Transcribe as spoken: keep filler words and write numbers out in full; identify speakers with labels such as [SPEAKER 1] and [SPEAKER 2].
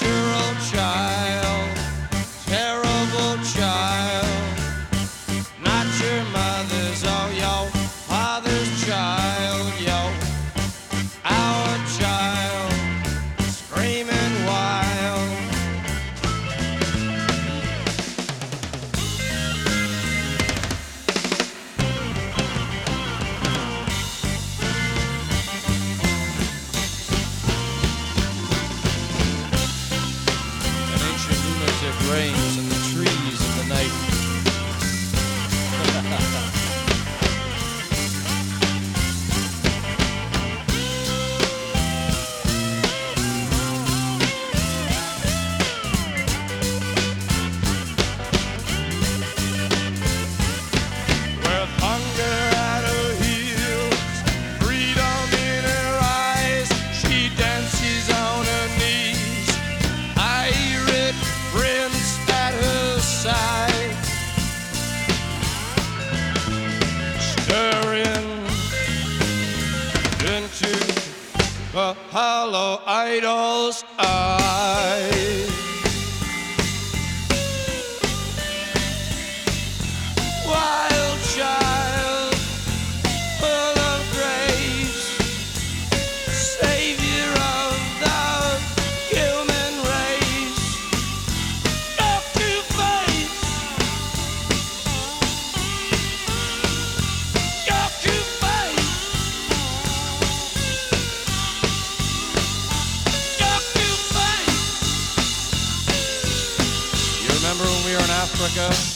[SPEAKER 1] natural child, terrible child, not your mother's or your father's child, yo, our child, screaming wild. Rains in the trees in the night. With hunger at her heels, freedom in her eyes, she dances on her knees. Pirate prince at her side, stirring into the hollow idol's eyes. Wild child, full of grace, savior of the human race. Got to face, got to face, got to face. You remember when we were in Africa?